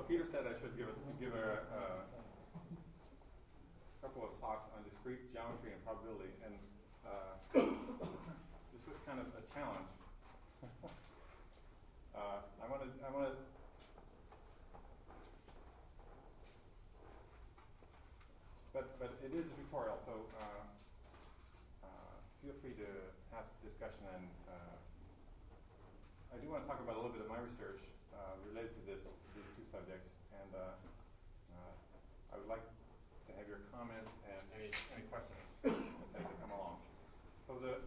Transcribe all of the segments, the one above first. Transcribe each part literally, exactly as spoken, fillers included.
Peter said I should give a, give a, a couple of talks on discrete geometry and probability, and uh, this was kind of a challenge. uh, I want to, I want to. But but it is a tutorial, so uh, uh, feel free to have discussion, and uh, I do want to talk about a little bit of my research uh, related to this these two subjects, and uh, uh, I would like to have your comments and any any questions as they come along. So the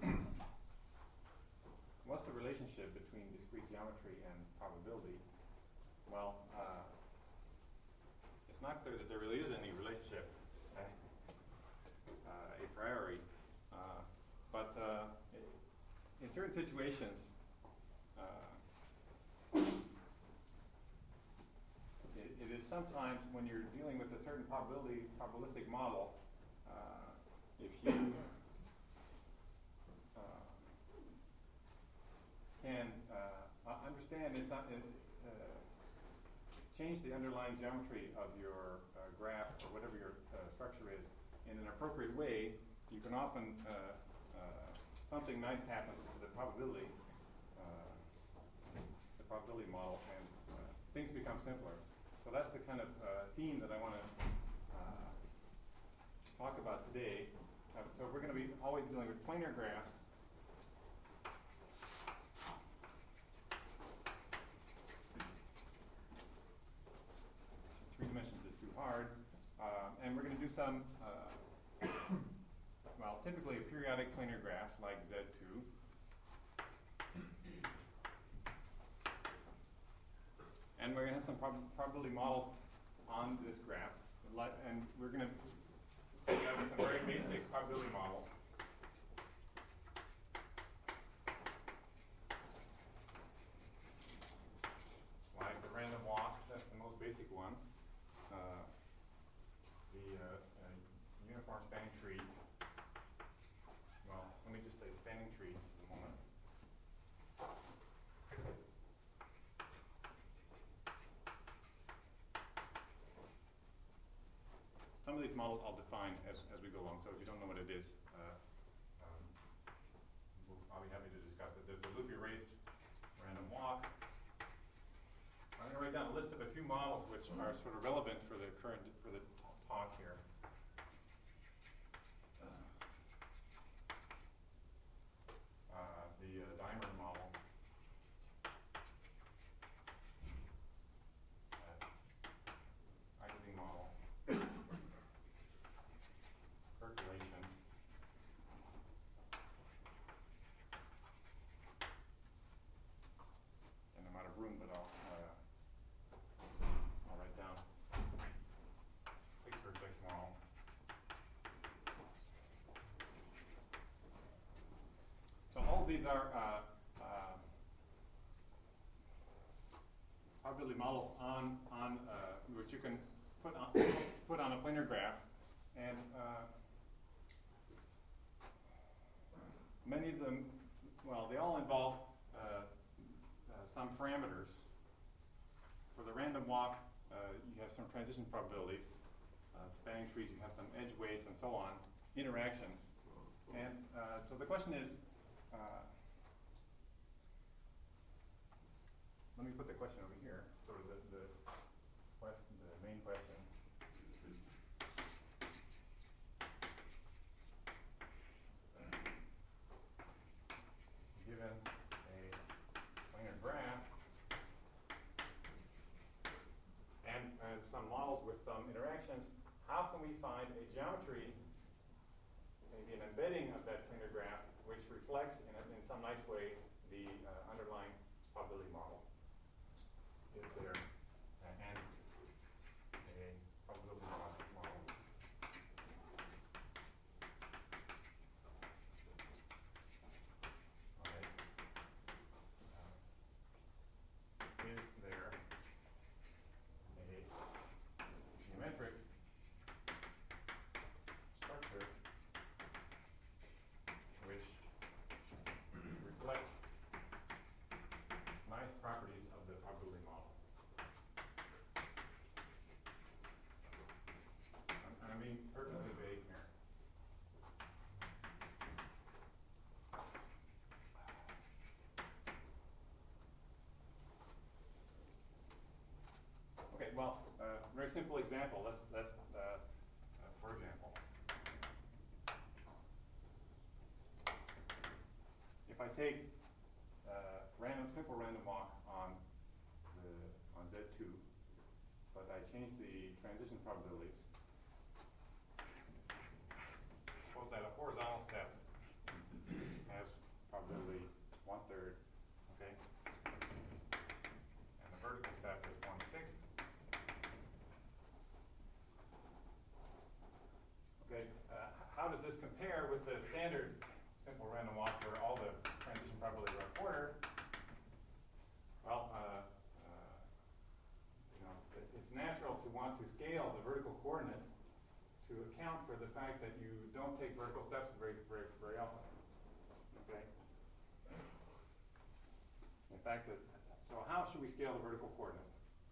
what's the relationship between discrete geometry and probability? Well, uh, it's not clear that there really is any relationship uh, a priori, uh, but uh, in certain situations, uh, it, it is sometimes when you're dealing with a certain probability probabilistic model, uh, if you uh, can uh, understand it's not, it, uh, change the underlying geometry of your uh, graph or whatever your uh, structure is in an appropriate way, you can often, uh, uh, something nice happens to the probability, uh, the probability model, and uh, things become simpler. So that's the kind of uh, theme that I want to uh, talk about today. Uh, so we're going to be always dealing with planar graphs. Three dimensions is too hard. Uh, and we're going to do some, uh, well, typically a periodic planar graph like Z two. And we're going to have some prob probability models on this graph. And we're going to have some very basic probability models. Like the random walk, that's the most basic one. Uh, the uh, uh, uniform spanning tree. Well, let me just say spanning tree for the moment. Some of these models I'll define as, as we go along, so if you don't know what it is, uh, um, we'll, I'll be happy to discuss it. There's the loop erased random walk. I'm going to write down a list of a few models which are sort of relevant for the current, for the talk here. Uh, the uh, Dimer model. Uh, Ising model. Percolation. And I'm out of room, but I'll uh, I'll write down six vertex model. So all of these are uh, uh, probability models on on uh, which you can put on put on a planar graph, and uh, many of them, well, they all involve uh, uh, some parameters. For the random walk, uh, you have some transition probabilities. Uh, spanning trees, you have some edge weights and so on, interactions. And uh, so the question is, uh, let me put the question over here, sort of the, the, question, the main question. Given a planar graph and uh, some models with some interactions, how can we find a geometry, maybe an embedding of that planar graph, which reflects in, a, in some nice way the uh, underlying probability model? Is there uh, and a probability model? Is there a geometric structure which reflects well, uh, very simple example. Let's, let's uh, uh, for example, if I take uh, random, simple random walk on the on Z two, but I change the transition probabilities. Suppose that a horizontal step has probability one third, okay, and the vertical step is one sixth. Okay, uh, how does this compare with the standard simple random walk where all the transition probabilities are a quarter? Well, uh, uh, you know, it, it's natural to want to scale the vertical coordinate to account for the fact that you don't take vertical steps very, very, very often. Okay. In fact, that, so how should we scale the vertical coordinate?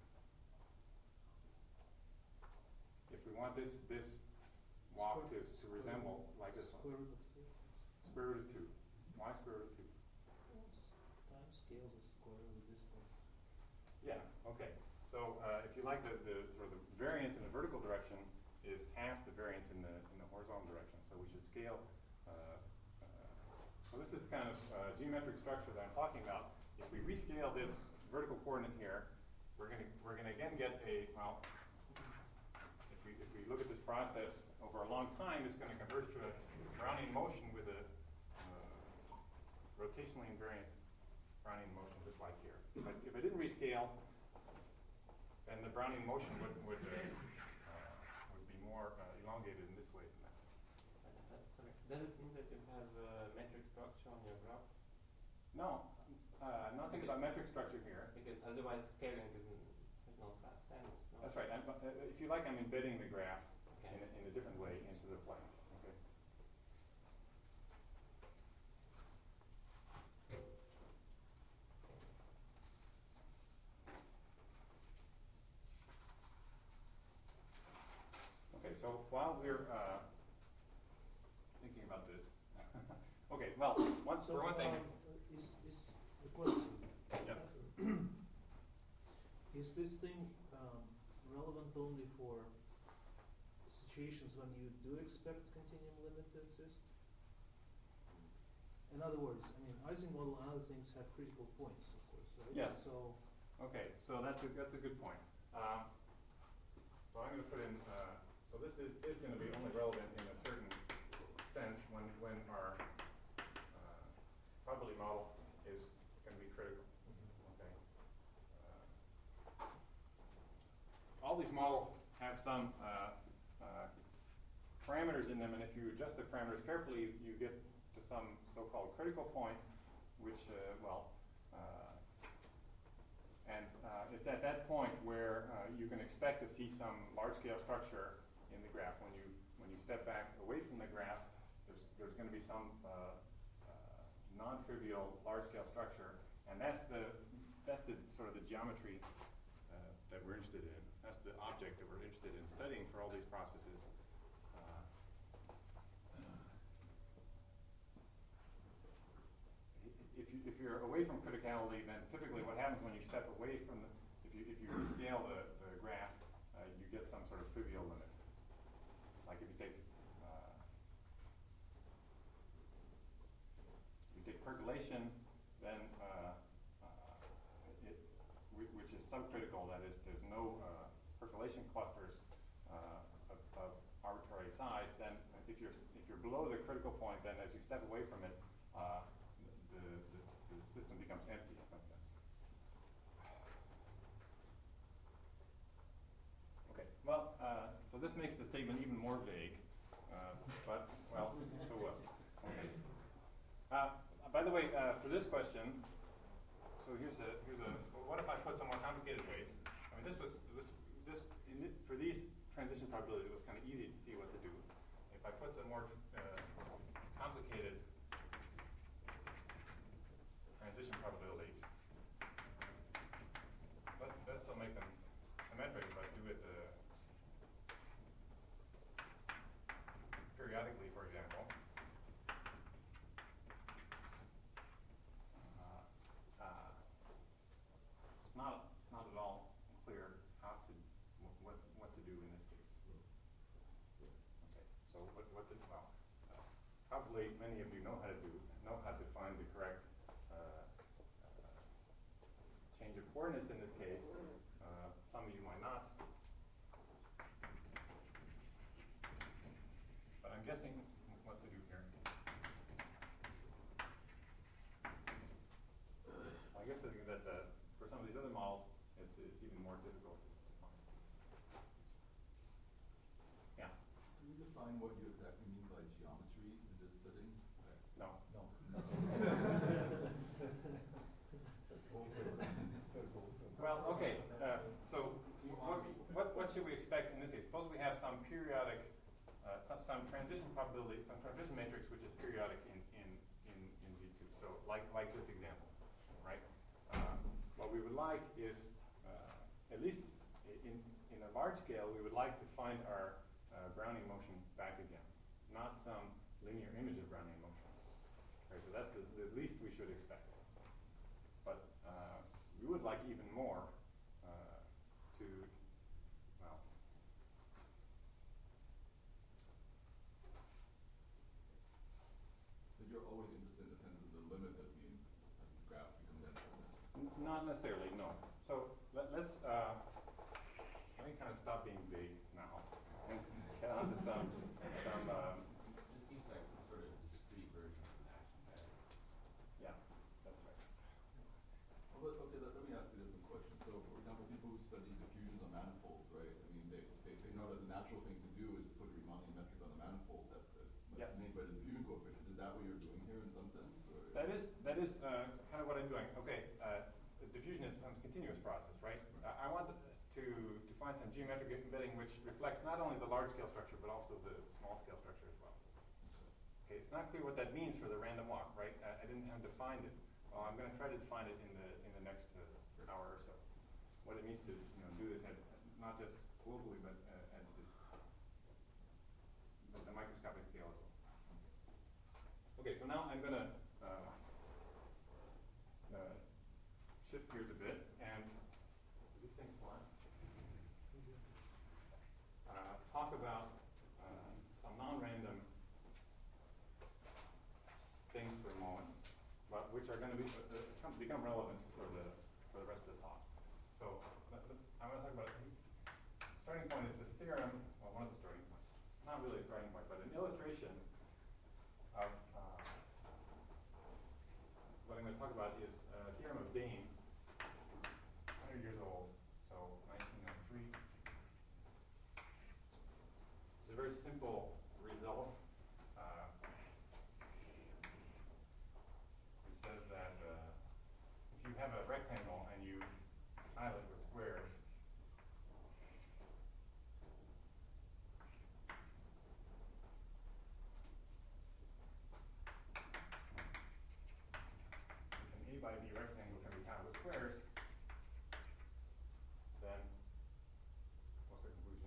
If we want this this walk to to resemble like this one. Square root of two. Square root of two. Why square root of two? Time scales the square of the distance. Yeah. Okay. So uh, if you like, the, the sort of the variance in the vertical direction is half the variance in the in the horizontal direction. So we should scale. Uh, uh, so this is the kind of uh, geometric structure that I'm talking about. If we rescale this vertical coordinate here, we're going to we're going to again get a well. If we if we look at this process over a long time, it's going to converge to a Brownian motion with a uh, rotationally invariant Brownian motion, just like here. But if I didn't rescale, then the Brownian motion would would uh, uh, would be more uh, elongated in this way than that. Uh, sorry, does it mean that you have a metric structure on your graph? No, uh, nothing about metric structure here. Because otherwise scaling isn't, has no sense. No? That's right. I'm, uh, if you like, I'm embedding the graph Okay. in, a, in a different way into the plane. Okay. Okay. So while we're uh, thinking about this, okay. Well, one, So, for one thing, um, is, is the question, yes. is this thing um, relevant only for situations when you do expect continuum limit to exist? In other words, I mean, Ising model and other things have critical points, of course, right? Yes. So, Okay, so that's a that's a good point. Um, so I'm going to put in. Uh, so this is is going to be only relevant in a certain sense when when our uh, probability model is going to be critical. Okay. Uh, all these models have some uh, uh, parameters in them, and if you adjust the parameters carefully, you get to some so-called critical point, which uh, well. Uh, And uh, it's at that point where uh, you can expect to see some large-scale structure in the graph. When you when you step back away from the graph, there's there's going to be some uh, uh, non-trivial large-scale structure, and that's the that's the sort of the geometry uh, that we're interested in. That's the object that we're interested in studying for all these processes. Uh, If, you, if you're away from criticality, then typically what happens when you step away from the, if you if you rescale the, the graph, uh, you get some sort of trivial limit. Like if you take uh, if you take percolation, then uh, uh, it, which is subcritical, that is, there's no uh, percolation clusters uh, of, of arbitrary size. Then if you're if you're below the critical point, then as you step away from it. Uh, The, the, the system becomes empty in some sense. Okay, well, uh, so this makes the statement even more vague, uh, but, well, so what? Okay. Uh, by the way, uh, for this question, so here's a, here's a, well, what if I put some more complicated weights? I mean, this was, this, this in it, for these transition probabilities, it was kind of easy to see what to do. If I put some more uh, complicated transition probabilities. Let's, let's still make them symmetric, but do it uh, periodically, for example. Uh, uh, it's not not at all clear how to hopefully many of you know how to do, know how to find the correct uh, uh, change of coordinates in this case. Uh, some of you might not. But I'm guessing what to do here. I guess that, that uh, for some of these other models, it's, it's even more difficult to, to find. Yeah? Can you define what you exactly mean by geometry in this setting? No. No. Well, okay. Uh, so, what, what what should we expect in this case? Suppose we have some periodic, uh, some some transition probability, some transition matrix which is periodic in in in, in Z two. So, like like this example, right? Uh, what we would like is, uh, at least in in a large scale, we would like to find our uh, Brownian motion back again, not some linear image of Brownian motion. Right, so that's the, the least we should expect. But uh, we would like even more uh, to, well, But you're always interested in the sense of the limit that means as the graphs become denser. n- not necessarily, no. So let, let's, uh, let me kind of stop being vague now and get on to some, some um, It seems like some sort of discrete version of an action pattern. yeah, that's right. Well, but, okay, let, let me ask you a different question. So, for example, people who study diffusions on manifolds, right? I mean, they, they, they know that the natural thing to do is to put Riemannian metric on the manifold. That's, the, that's Yes. made by the diffusion coefficient. Is that what you're doing here in some sense? Or? That is that is uh, kind of what I'm doing. Okay, uh, the diffusion is some continuous process, right? I, I want to to find some geometric embedding which reflects not only the large scale structure but also the small scale structure as well. Okay, it's not clear what that means for the random walk, right? I, I didn't have defined it. Well, I'm going to try to define it in the in the next uh, hour or so. What it means to you know do this at not just globally but uh, at this at the microscopic scale as well. Okay, so now I'm going to uh, uh, shift gears a bit and do these things slide? Uh, talk about uh, some non-random things for a moment, but which are going to be uh, come, become relevant for the for the rest of the talk. So let, let, I'm going to talk about starting point is this theorem. Well, one of the starting points, not really a starting point, but an illustration of uh, what I'm going to talk about is uh, theorem of Dane, one hundred years old, so nineteen oh three. It's a very simple result. Uh, it says that uh, if you have a rectangle and you tile it with squares, if an A by B rectangle can be tiled with squares, then what's the conclusion?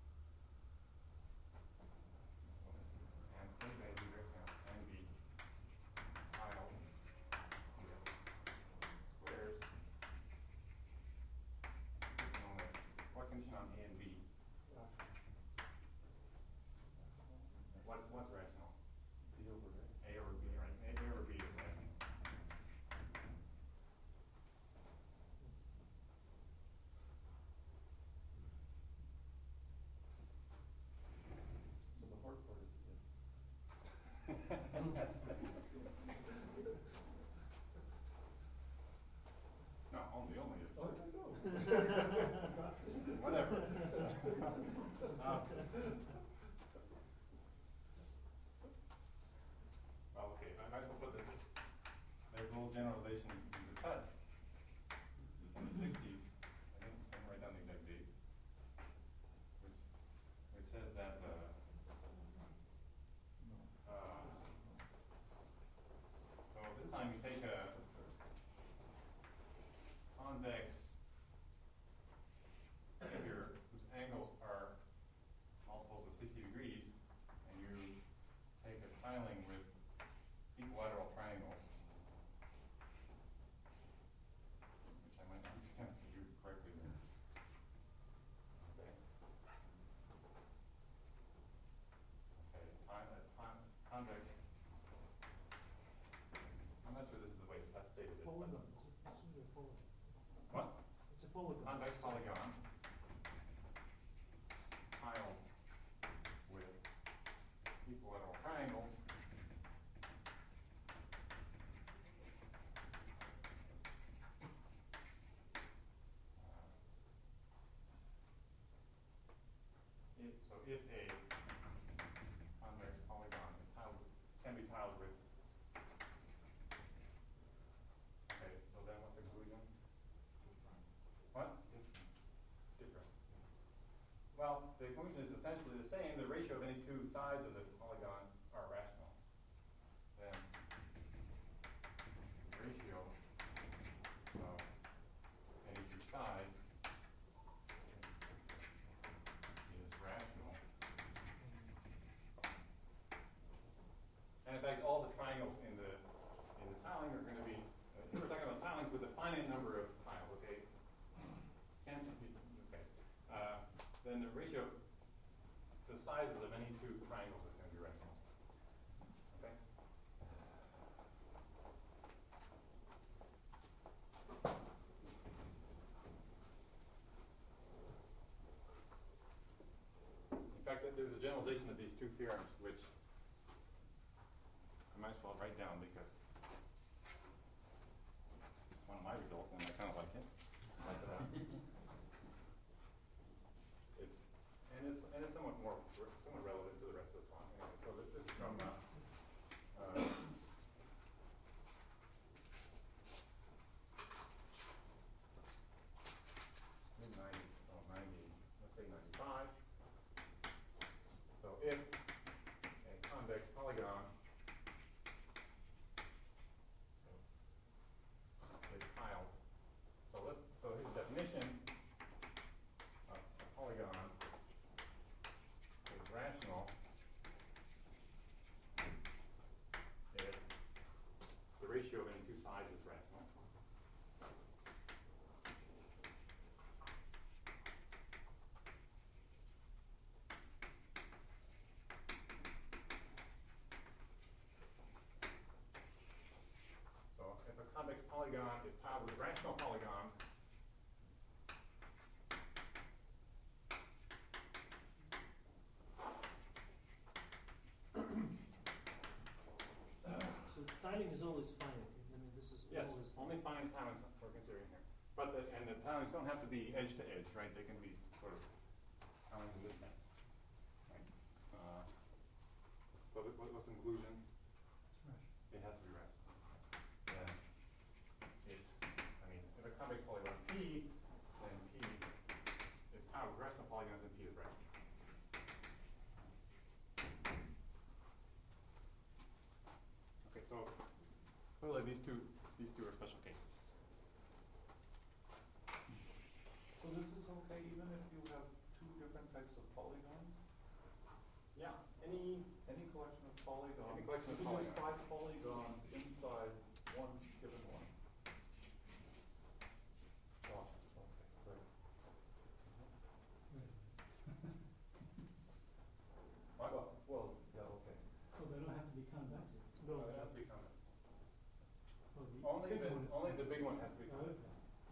And A by B rectangle can be tiled with squares. Only what condition on A and B? What's what's rational? B over A. A over B, right? A, A over B is rational. So the hard part is if. No, only only if. Oh, I know. Whatever. Um, polygon. convex polygon tiled with equilateral triangles uh, if, so if a convex polygon is tiled with, can be tiled with, okay, so then what's the conclusion? What? Different. Well, the conclusion is essentially the same. The ratio of any two sides of the polygon are rational. Then the ratio of any two sides is rational. And in fact, all the triangles in the in the tiling are going to be. Uh, we're talking about tilings with a finite number of tiles. Okay. Can be okay. Uh, then the ratio, the sizes of any two triangles is going to be rational. Okay. In fact, there's a generalization of these two theorems, which I might as well write down because it's one of my results and I kind of like it. But, uh, it's and it's and it's somewhat more somewhat relevant to the rest of the talk. Anyway, so this, this is from uh, uh, mid nineties, oh ninety, let's say ninety-five. So if a convex polygon is tiled, so let's so here's the definition of a polygon is rational if the ratio of any two sides is rational. So if a convex polygon is tiled with rational polygons, So tiling is always finite. I mean, this is yes, always only finite tilings we're considering here. But the, and the tilings don't have to be edge to edge, right? They can be sort of tilings in this sense, right? Uh, so what, what's the conclusion? It has to be rational. Then if, I mean, if a convex polygon P, then P is tiled with rational polygons and P is rational. Okay, so clearly these two these two are special cases. So this is okay even if you have two different types of polygons? Yeah. Any Any collection of polygons? Any collection of you can use polygons. five polygons inside one given one. Oh, okay, great. what? Well, well, yeah, okay. So they don't have to be convex. no. Uh, it has to be convex. Oh, the Only big the one is only the convex. big one has to be Oh, convex. okay.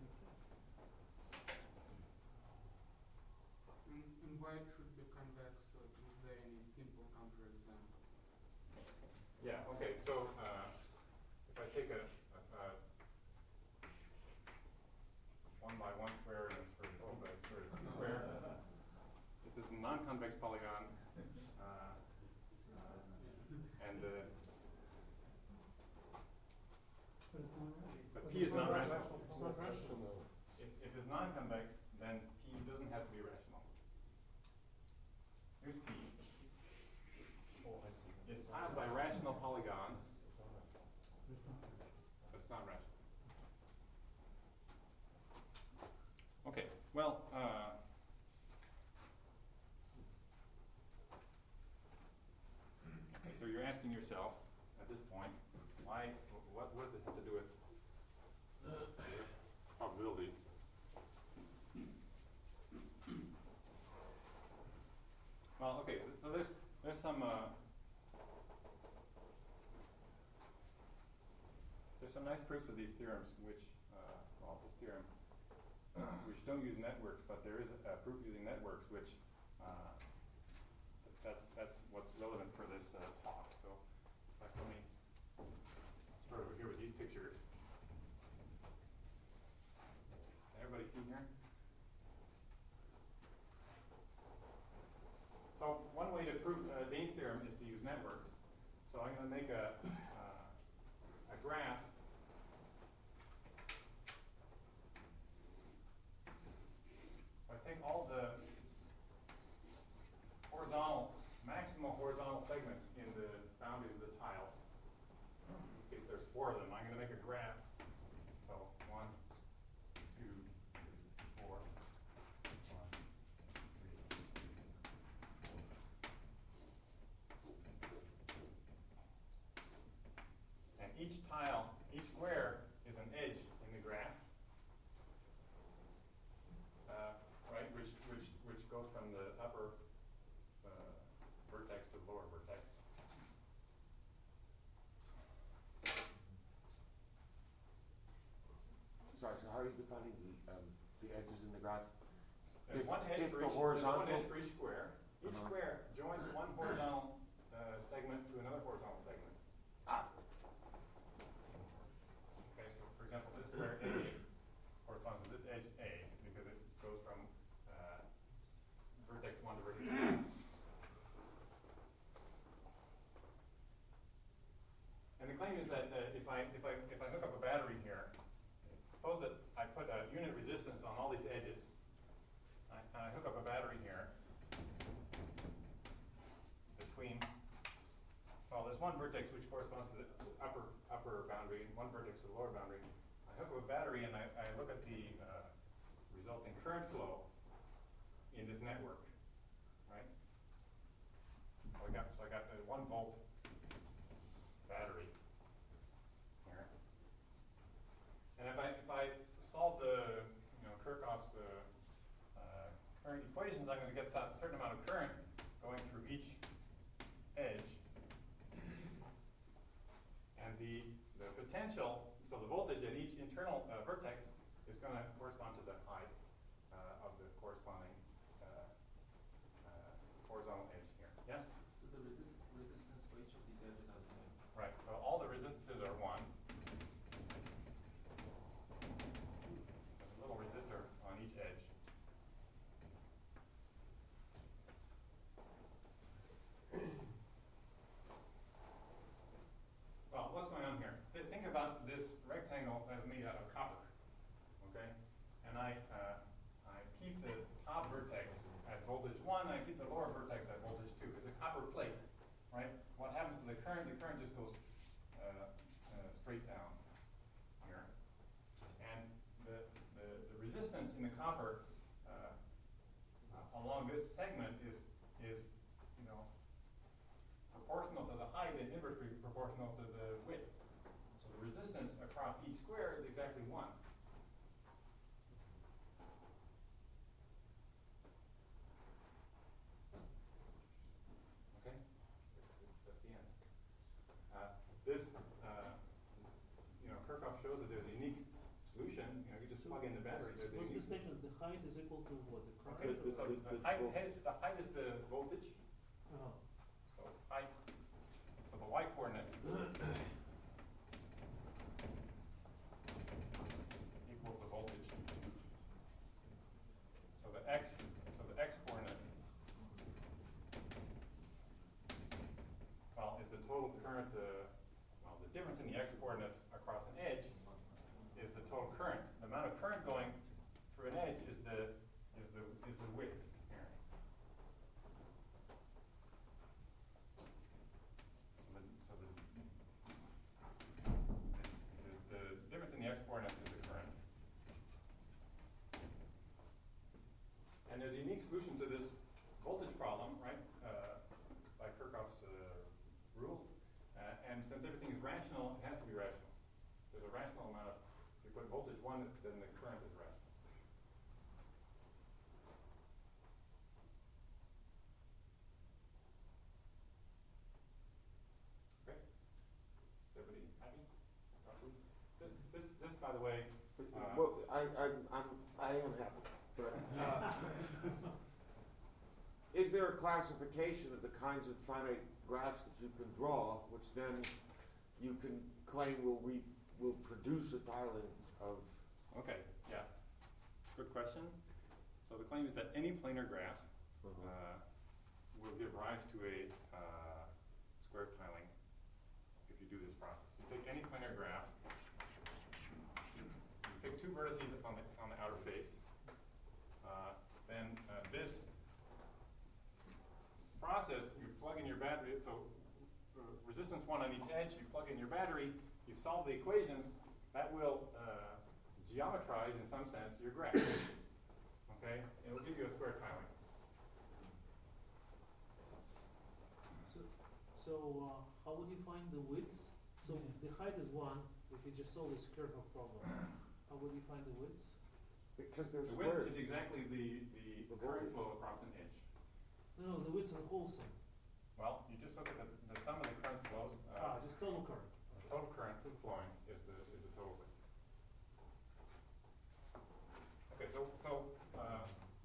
And, and why it should be convex? So is there any simple counterexample? Yeah. Okay. So uh, if I take a, a, a one by one square and a square two by square two square, this is a non-convex polygon, uh, uh, and uh, But it's not right. but But P it's is not not rational. rational. It's not rational. If if it's non-convex, then P doesn't have to be rational. Here's P. Oh, I see. It's tiled by rational polygons, It's not right. but it's not rational. Okay, well, uh, okay, so you're asking yourself at this point, why, what, what does it have to do with, with probability? Well, okay, so there's there's some uh, there's some nice proofs of these theorems, which uh, well, this theorem, which don't use networks, but there is a proof using networks, which uh, that's that's what's relevant for this uh, talk. So, like, let me start over here with these pictures. Everybody see here? So one way to prove uh, Dane's theorem is to use networks. So I'm going to make a uh, a graph. So I take all the horizontal, maximal horizontal segments in the boundaries of the tiles. In this case, there's four of them. I'm going to make a graph. So one, two, three, four. One, three. And each tile, each square is an edge in the graph. Uh, right, which which which goes from the upper uh, vertex to the lower vertex. Sorry, so how are you defining the um, the edges in the graph? There's If- one edge if for the each. There's horizontal- one edge for each square. Each Uh-huh. square joins one horizontal uh, segment to another horizontal segment. Ah. Okay, so for example, this square A corresponds to this edge A because it goes from uh, vertex one to vertex two. And the claim is that uh, if I if I if I hook up a battery here, suppose that I put a unit resistance on all these edges. I, and I hook up a battery here between. Well, there's one vertex which corresponds to the upper upper boundary, and one vertex to the lower boundary. I hook up a battery and I, I look at the uh, resulting current flow in this network, right? So I got so I got a one volt battery here, and if I if I solve the you know Kirchhoff's uh, uh, current equations, I'm going to get a certain amount of current going through each edge. And the, the potential, so the voltage at each internal uh, vertex is going to correspond to the height uh, of the corresponding uh, uh, horizontal edge here. Yes? So the resist resistance for each of these edges are the same. Right. So all the resistances are one. There's a little resistor on each edge. Well, what's going on here? Th- think about this rectangle as made out of copper, okay? And I uh, I keep the top vertex at voltage one, and I keep the lower vertex at voltage two. It's a copper plate, right? What happens to the current? The current just goes uh, uh, straight down here, and the the, the resistance in the copper uh, uh, along this segment is is you know proportional to the height and inversely proportional to the width. So the resistance across each square is exactly one. Okay? That's the end. Uh, this, uh, you know, Kirchhoff shows that there's a unique solution. You know, you just plug in the battery. There's a What's the unique. statement? The height is equal to what? The current? Okay, The- so the- the the height, voltage. the height is the voltage. Oh. So height, so the y coordinate equals the voltage. So the x, so the x coordinate, well, is the total current. Uh, well, the difference in the x coordinates across an edge is the total current. The amount of current going through an edge is the is the is the width here. So the so the the, the difference in the x coordinates is the current. And there's a unique solution to this voltage problem, right? Uh, by Kirchhoff's uh, rules. Uh, and since everything is rational, it has to be rational. There's a rational amount of. If you put voltage one, then the current is rational. Okay. Is everybody happy? Roughly? This, this, this, by the way. Uh, Well, I, I, I'm, I am happy. but, uh, is there a classification of the kinds of finite graphs that you can draw, which then you can claim will re, will produce a tiling of? Okay, yeah. Good question. So the claim is that any planar graph Uh-huh. uh, will give rise to a uh, square tiling if you do this process. You take any planar graph, you pick two vertices on the on the outer face, uh, then uh, this process, you plug in your battery, so uh, resistance one on each edge, you plug in your battery, you solve the equations, that will uh, geometrize, in some sense, your graph. Okay? It will give you a square tiling. So, so uh, how would you find the width? So Yeah. the height is one, if you just solve this Kirchhoff problem. How would you find the width? Because there's The width squares. is exactly the, the, The current voltage. flow across an edge. No, no, the width of the whole thing. Well, you just look at the, the sum of the current flows. Ah, Uh, just total current. total current flowing is the is the total width. Okay, so so uh,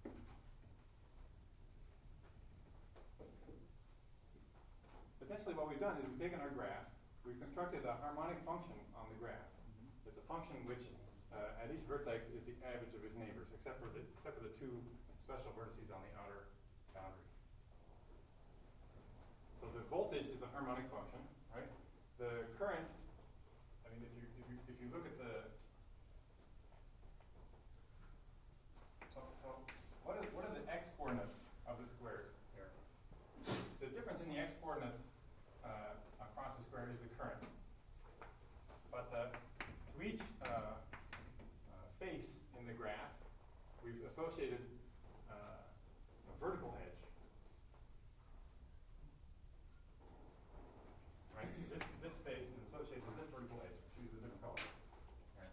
essentially what we've done is we've taken our graph, we've constructed a harmonic function on the graph. It's a function which uh, at each vertex is the average of its neighbors, except for the except for the two special vertices on the outer boundary. So the voltage is a harmonic function, right? The current, I mean, if you if you if you look at the so, so what are what are the x coordinates of the squares here? The difference in the x coordinates uh, across the square is the current. But uh, to each uh, uh, face in the graph, we've associated uh, a vertical edge. Right? This this face is associated with this vertical edge. Choose a different color. Right.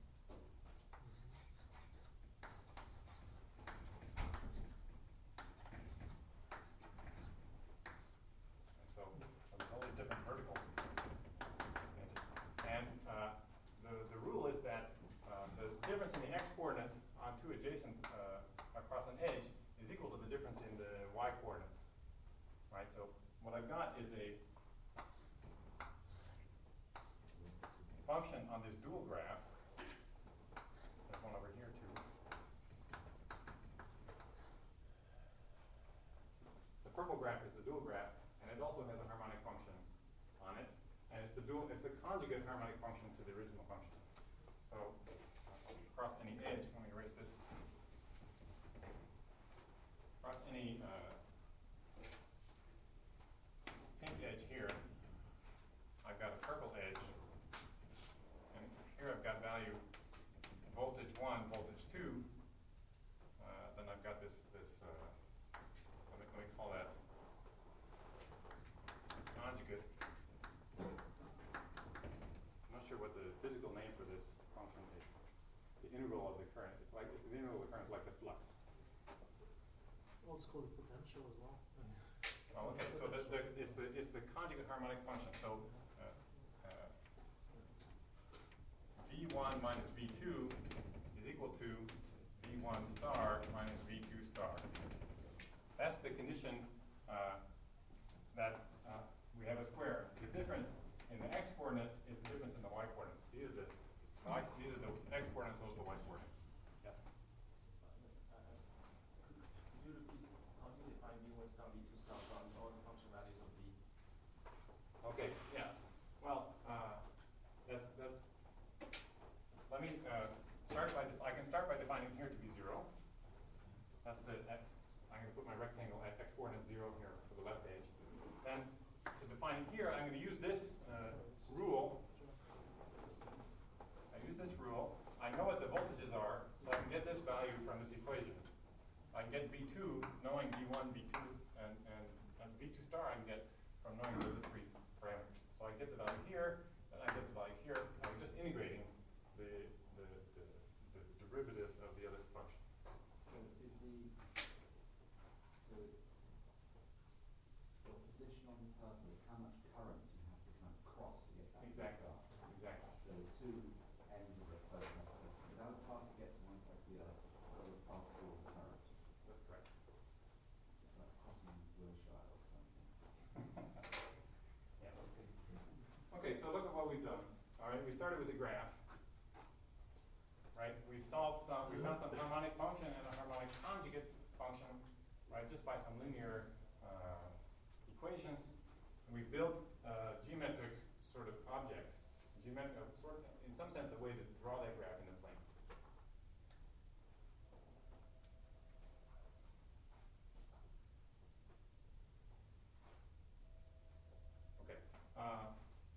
And so there's all these different vertical edges. And uh, the the rule is that uh, the difference in the x coordinates on two adjacent uh, across an edge is equal to the difference in the y coordinates. Right. So what I've got is a function on this dual graph. There's one over here too. The purple graph is the dual graph, and it also has a harmonic function on it, and it's the dual, it's the conjugate harmonic function to the original function. So uh, across any edge, let me erase this. Across any uh, pink edge here, I've got a purple edge. And here I've got value voltage one, voltage two. Uh, then I've got this this. Uh, let me let me call that conjugate. I'm not sure what the physical name for this function is. The integral of the current. It's like the integral of the current is like the flux. Well, it's called potential as well. Oh, okay. So the, the, it's the it's the conjugate harmonic function. So. Uh, uh, V one minus V two is equal to V one star minus V two star. That's the condition uh, that uh, we have a square. The difference in the x coordinates is the difference in the y coordinates. These are the y, these are the x coordinates. Those are the y coordinates. Yes. Could you repeat, how do you define V one star, V two star from all the function values of V? Okay. Yeah. Well, uh, that's that's. Let me uh, start by, I can start by defining here to be zero. That's the, x, I'm going to put my rectangle at x coordinate zero here for the left edge. Then to define here, I'm going to use this uh, rule. I use this rule. I know what the voltages are, so I can get this value from this equation. I can get V two, knowing V one, V two, and, and, and V two star I can get from knowing the other three parameters. So I get the value here, then I get the value here. I'm just integrating the, the, the, the derivative of the other function. So is the so the position on the purple is how much current you have to kind of cross to get back Exactly. to the start. Exactly. So the two ends of the purple, without a particle get to one side to the other, goes past all solved some, we found some harmonic function and a harmonic conjugate function, right, just by some linear uh, equations. And we built a geometric sort of object, geometric, uh, sort of, in some sense, a way to draw that graph in the plane. Okay. Uh,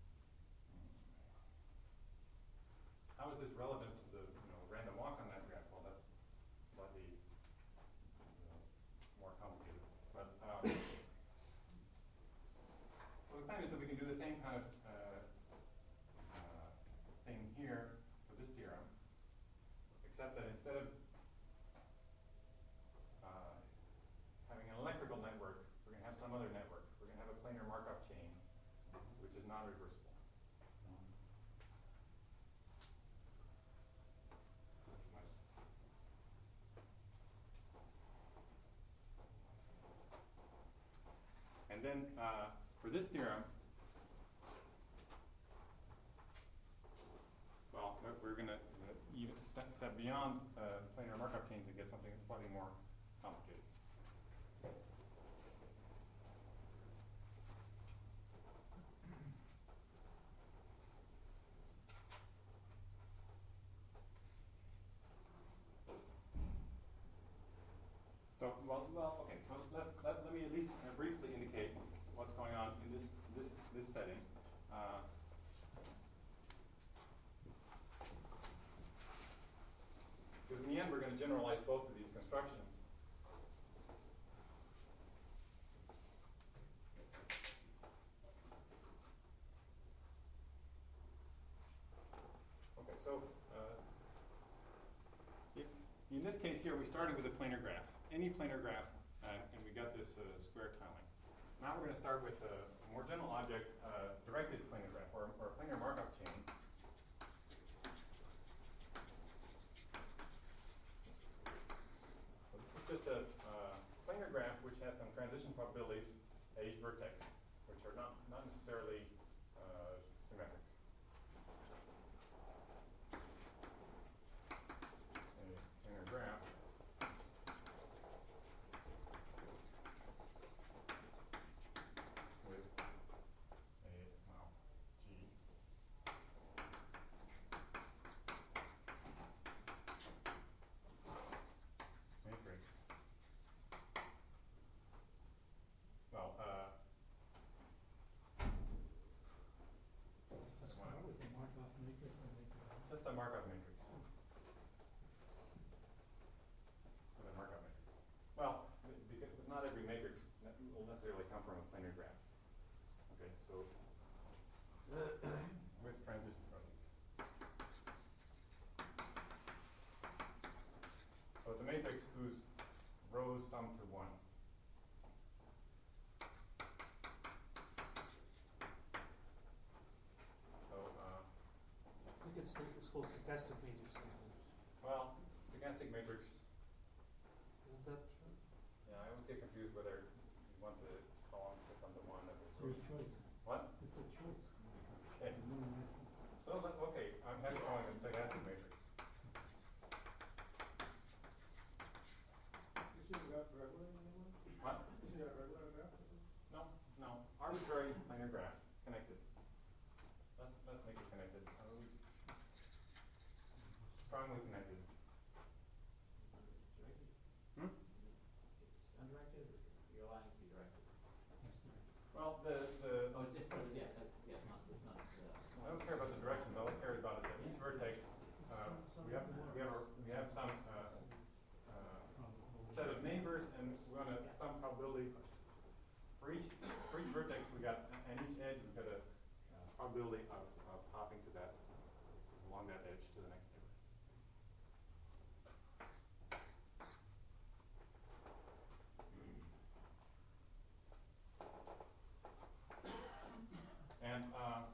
how is this relevant to the you know, random walk on that graph? Well, that's slightly uh, more complicated. But um, so the claim is that we can do the same kind of uh, uh, thing here for this theorem, except that instead of uh, having an electrical network, we're going to have some other network. We're going to have a planar Markov chain, which is non-reversible. And then uh, for this theorem, well, we're going to uh, even step, step beyond uh, planar Markov chains and get something slightly more complicated. So, well, well, okay. So let let let me at least uh, briefly indicate what's going on in this this this setting. Uh, because in the end, we're going to generalize both of these constructions. Okay. So uh, if, in this case here, we started with a planar graph. Any planar graph, uh, and we got this uh, square tiling. Now we're going to start with a more general object, uh, directed planar graph, or, or a planar Markov chain. So this is just a uh, planar graph which has some transition probabilities at each vertex, which are not, not necessarily uh, symmetric. A planar graph with a, well, G. Matrix. Well, uh, Let's start with the Markov matrix and make it. just a Markov matrix. With a Markov matrix. Well, because not every matrix will necessarily come from a planar graph. Okay, so with transition properties. So it's a matrix whose rows sum to one. So, uh, I think it's, it's called stochastic matrix sometimes. well, stochastic matrix. Isn't that true? Yeah, I always get confused whether you want to call them to sum to one. That It's your choice. What? It's a choice. Okay. No matter. So, let- okay, I'm happy calling it a stochastic matrix. You see that regular anywhere? What? You see that regular graph? No, no, arbitrary planar graph, connected. Let's, let's make it connected, or at least strongly connected. Hmm? It's undirected, or you're allowing it to be directed? Well, the, the, Oh, it's different, yeah, that's, yeah, it's not, it's not, uh. I don't care about the direction, but all I care about is that each vertex, uh, we have, we have, a- we have some, uh, uh, set of neighbors, and we want to some probability for each for each vertex we got, and each edge we've got a uh, probability of, of hopping to that along that edge to the next neighbor. And uh,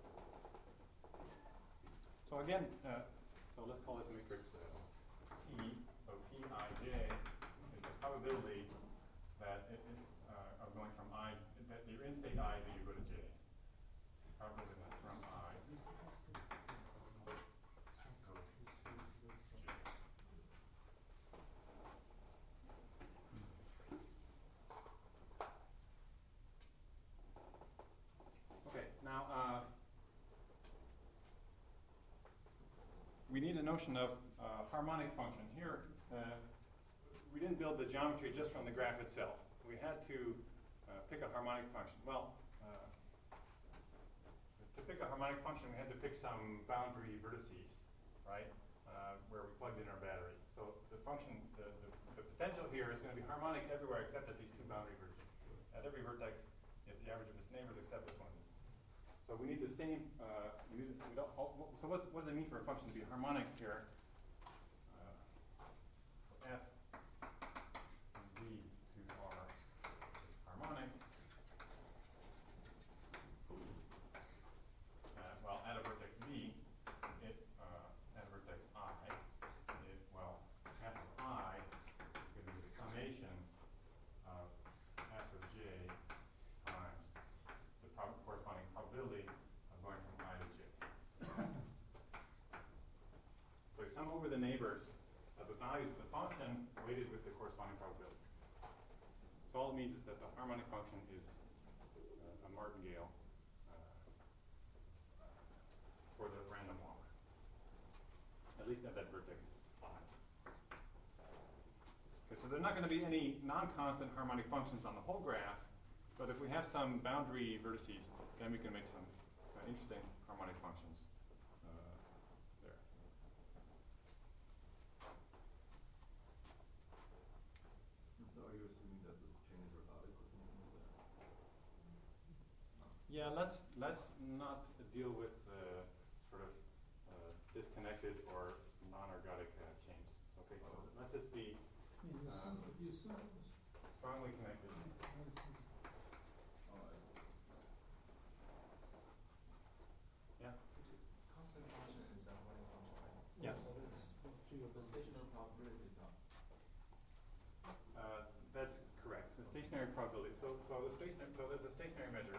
so again, uh, so let's call this matrix uh, P. So P I J is the probability that it is uh, of going from I, that you're in state I, that you go to J. Probability that from I go to J. notion of uh, harmonic function. Here, uh, we didn't build the geometry just from the graph itself. We had to uh, pick a harmonic function. Well, uh, to pick a harmonic function, we had to pick some boundary vertices, right, uh, where we plugged in our battery. So the function, the, the, the potential here is going to be harmonic everywhere except at these two boundary vertices. At every vertex is the average of its neighbors except this one. So we need the same, uh, we need, we don't, all, so what's, what does it mean for a function to be harmonic here? Uh, so f and v to r is harmonic. Uh, well, at a vertex v, it, uh, at a vertex I, it, well, f of I is going to be the summation of f of j times the prob corresponding probability of going from I to j. So you sum over the neighbors of the values of the function weighted with the corresponding probability. So all it means is that the harmonic function is uh, a martingale uh, for the random walk, at least at that vertex I. Okay, so there are not going to be any non-constant harmonic functions on the whole graph. But if we have some boundary vertices, then we can make some uh, interesting harmonic functions uh, there. And so are you assuming that the chain is ergodic or something like that? Yeah, let's let's not deal with uh, sort of uh, disconnected or non-ergodic uh, chains. Okay, so let's just be You um, assume, you assume it was. strongly connected. Constant function is a harmonic function, right? Yes. So it's what you The stationary probability is not. Uh, that's correct. The stationary probability. So, so the stationary. So there's a stationary measure.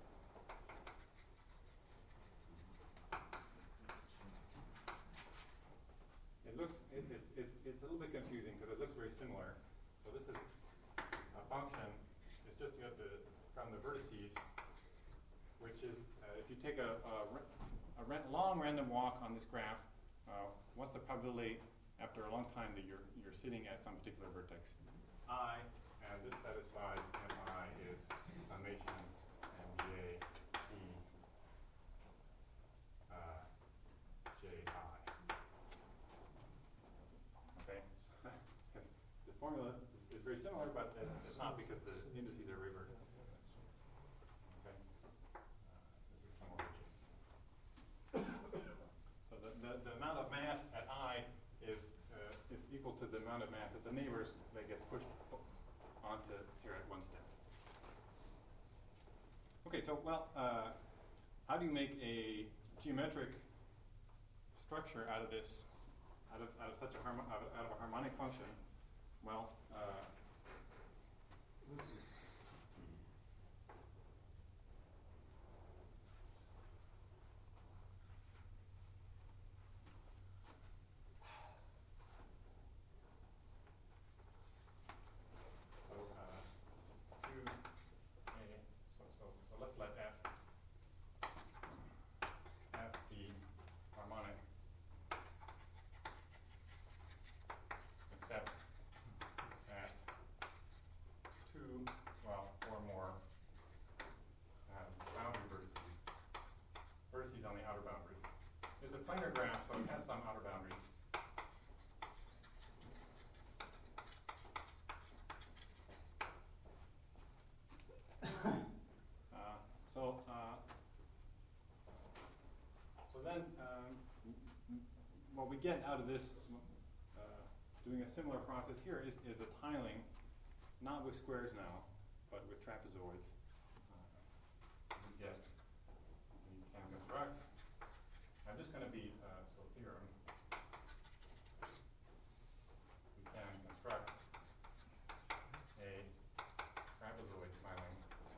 It looks. It, it's, it's. It's a little bit confusing because it looks very similar. So this is a function. It's just you have to from the vertices, which is uh, if you take a, a, a ra long random walk on this graph. Uh, what's the probability after a long time that you're you're sitting at some particular vertex I, and this satisfies mi is summation mj t uh, j I. Okay, the formula is, is very similar, but it's, it's not because the indices are reversed. Okay, uh, this is some origin. So the, the, the amount of mass at I is uh, is equal to the amount of mass at the neighbors that gets pushed onto here at one step. Okay, so well, uh, how do you make a geometric structure out of this, out of out of such a harmo out, of, out of a harmonic function? Well, uh, So, uh, two, a, so, so, so let's let f, f be harmonic, except at two, well, or more uh, boundary vertices, vertices on the outer boundary. It's a planar graph, so it has some outer boundary. Uh, so, uh, so then, um, what we get out of this, uh, doing a similar process here, is, is a tiling, not with squares now, but with trapezoids. Uh, we get, we can construct. I'm just going to be uh, so theorem. We can construct a trapezoid tiling.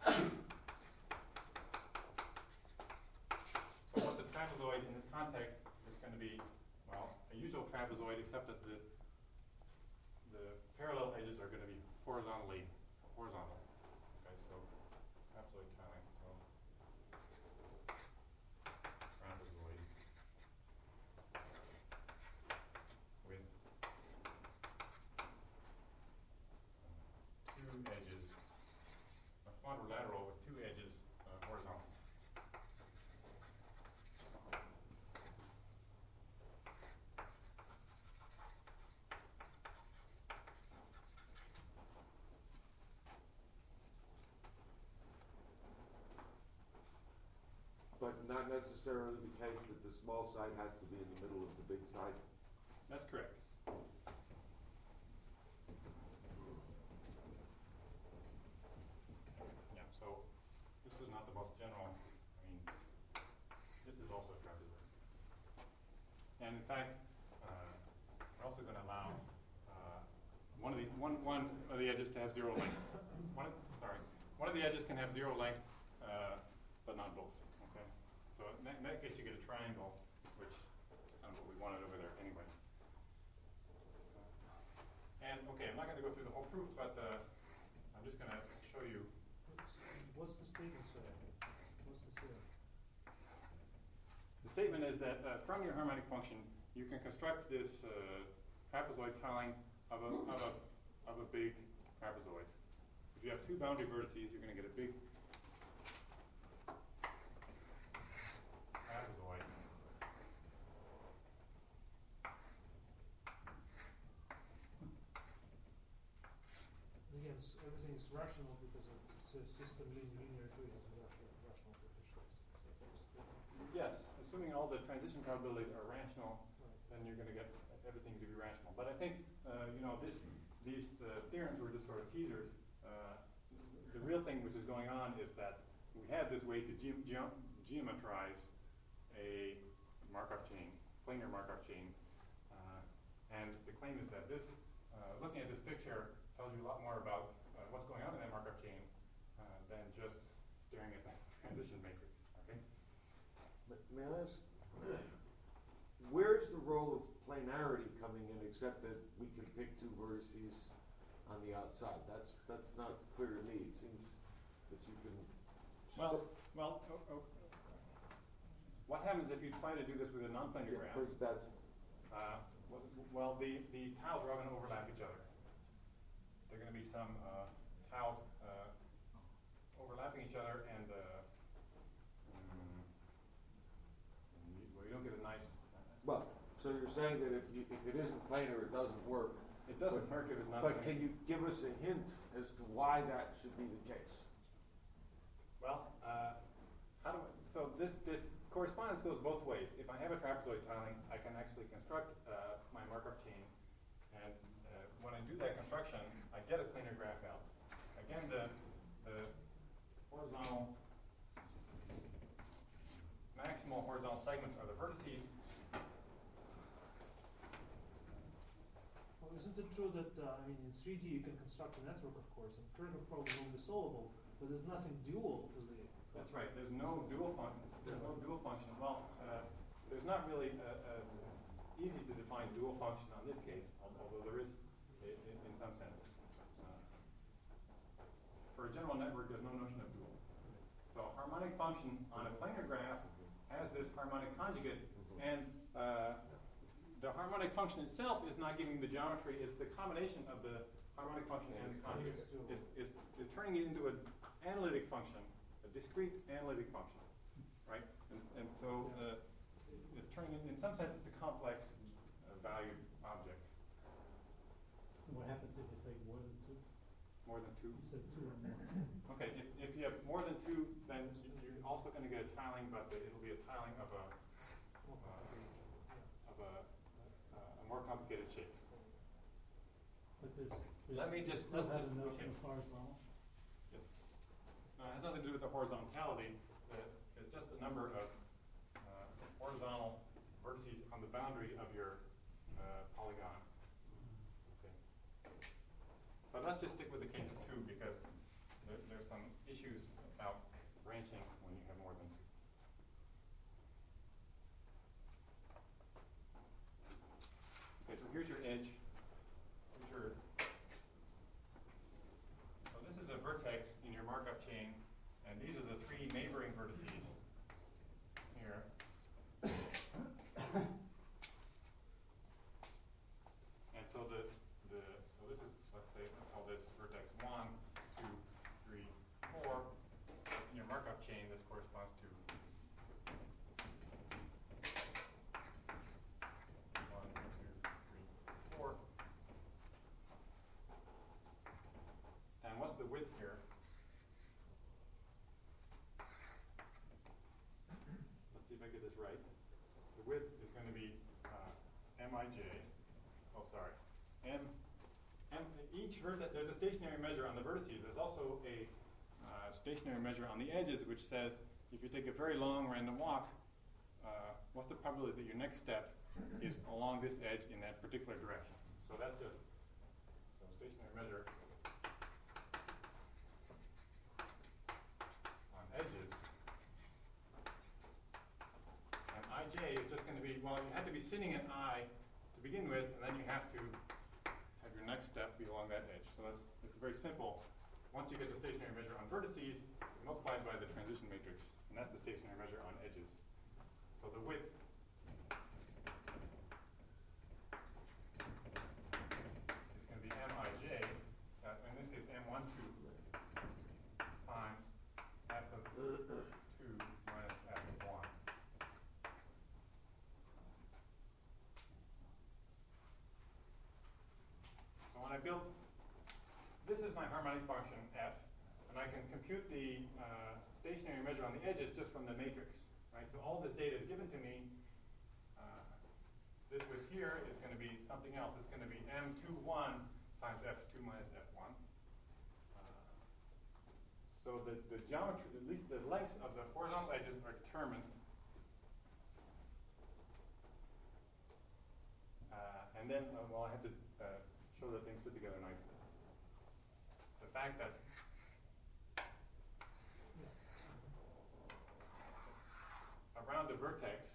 So what's a trapezoid in this context? It's going to be, well, a usual trapezoid, except that the the parallel edges are going to be horizontally horizontal. Okay, so trapezoid tiling. So trapezoid. edges, uh, quadrilateral with two edges uh, horizontal. But not necessarily the case that the small side has to be in the middle of the big side. That's correct. Yeah, so this was not the most general, I mean, this is also a trapezoid. And in fact, uh, we're also going to allow uh, one of the one one of the edges to have zero length. One of, sorry, one of the edges can have zero length, uh, but not both. Okay, so in that, in that case, you get a triangle, which is kind of what we wanted over there anyway. And okay, I'm not going to go through the whole proof, but uh, I'm just going to show you. What's the statement say? What's the statement? The statement is that uh, from your harmonic function, you can construct this uh, trapezoid tiling of a, of, a, of a big trapezoid. If you have two boundary vertices, you're going to get a big trapezoid. Again, s- everything is rational because it's a system in linear tree has rational, rational coefficients. Yes, assuming all the transition probabilities are rational, Right. then you're going to get everything to be rational. But I think, uh, you know, this, these uh, theorems were just sort of teasers. Uh, the real thing which is going on is that we have this way to ge ge geometrize a Markov chain, planar Markov chain. Uh, and the claim is that this, uh, looking at this picture, tells you a lot more about uh, what's going on in that Markov chain uh, than just staring at that transition matrix. Okay? But may I ask, where's the role of planarity coming in, except that we can pick two vertices on the outside? That's that's not clear to me. It seems that you can. Well, well, oh, oh. What happens if you try to do this with a non-planar Yeah, graph? first that's Uh, w- well, the, the tiles are all going to overlap each other. There are going to be some uh, tiles uh, overlapping each other, and uh, mm, you, well, you don't get a nice. Uh, well. So you're saying that if you, if it isn't planar, it doesn't work. it doesn't But- work if it's not. But planar. can you give us a hint as to why that should be the case? Well, uh, how do I, so this this correspondence goes both ways. If I have a trapezoid tiling, I can actually construct uh, my Markov chain, and uh, when I do that construction, I get a planar graph out. Again, the the horizontal maximal horizontal segments are the vertices. Well, isn't it true that, uh, I mean, in three D you can construct a network, of course, and Kirchhoff problem will be solvable, but there's nothing dual to the. That's right. There's no dual function. There's no dual function. Well, uh, there's not really a, a, it's easy to define dual function on this case, al- although there is i- i- in some sense. Uh, for a general network, there's no notion of dual. So harmonic function on a planar graph has this harmonic conjugate, and uh, the harmonic function itself is not giving the geometry. It's the combination of the harmonic function and the conjugate. Is is is turning it into an analytic function. Discrete analytic function, right? And, and so uh, it's turning it, in some sense, it's a complex uh, valued object. What happens if you take more than two? More than two. You said two or more. Okay, if, if you have more than two, then you- you're also going to get a tiling, but the, it'll be a tiling of a uh, of a, uh, a more complicated shape. But there's, Let me there's just- still let's have just- a notion okay. of horizontal. Uh, it has nothing to do with the horizontality. The, it's just the number of uh, horizontal vertices on the boundary of your uh, polygon. Okay. But let's just stick with the case of two because there, there's some issues about branching when you have more than two. Okay, so here's your edge. Here's your So this is a vertex in your Markov chain, and these are the three neighboring vertices here. And so the the so this is let's say let's call this vertex one, the width here. Let's see if I get this right. The width is going to be uh, Mij. Oh, sorry. M, M, each vertex, there's a stationary measure on the vertices. There's also a uh, stationary measure on the edges, which says if you take a very long random walk, uh, what's the probability that your next step is along this edge in that particular direction? So that's just so stationary measure on edges. And Ij is just going to be, well, you have to be sitting in I to begin with, and then you have to have your next step be along that edge. So that's it's very simple. Once you get the stationary measure on vertices, you multiply it by the transition matrix, and that's the stationary measure on edges. So the width is going to be Mij, uh, in this case M one two times f of two minus f of one. So when I build, this is my harmonic function f, and I can compute the uh, stationary measure on the edges just from the matrix. Right? So all this data is given to me. Uh, this width here is going to be something else. It's going to be M two one times f two minus f one. Uh, so the, the geometry, at least the lengths of the horizontal edges are determined. Uh, and then, uh, well, I have to uh, show that things fit together nicely. The fact that around the vertex,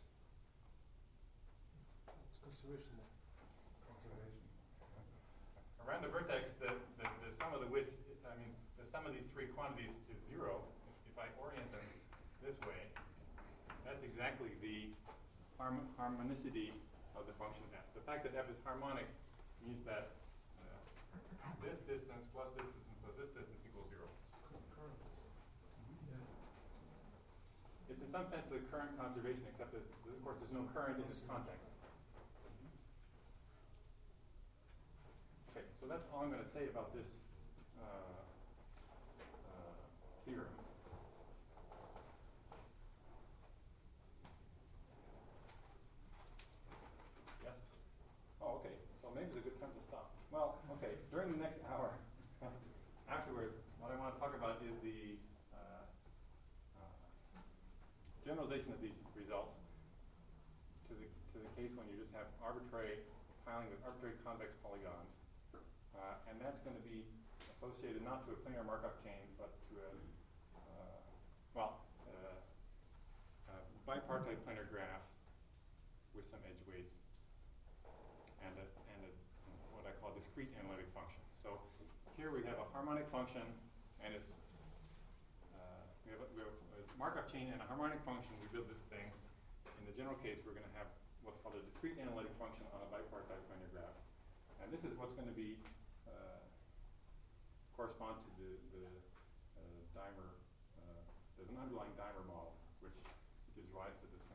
It's conservation. conservation. Around the vertex, the, the, the sum of the widths, I mean, the sum of these three quantities is zero. If, if I orient them this way, that's exactly the harm, harmonicity of the function f. The fact that f is harmonic means that uh, this distance plus this distance plus this distance equals zero. It's in some sense the current conservation, except that, of course, there's no current in this context. Okay, so that's all I'm going to say about this uh, uh, theorem. Yes? Oh, okay. So maybe it's a good time to stop. Well, okay. During the next hour, afterwards, what I want to talk about is the generalization of these results to the to the case when you just have arbitrary piling with arbitrary convex polygons, uh, and that's going to be associated not to a planar Markov chain, but to a uh, well uh, a bipartite planar graph with some edge weights and a, and a, what I call discrete analytic function. So here we have a harmonic function, and it's uh, we have a, we have a Markov chain and a harmonic function. We build this thing. In the general case, we're going to have what's called a discrete analytic function on a bipartite planar graph, and this is what's going to be uh, correspond to the, the uh, dimer. Uh, there's an underlying dimer model which gives rise to this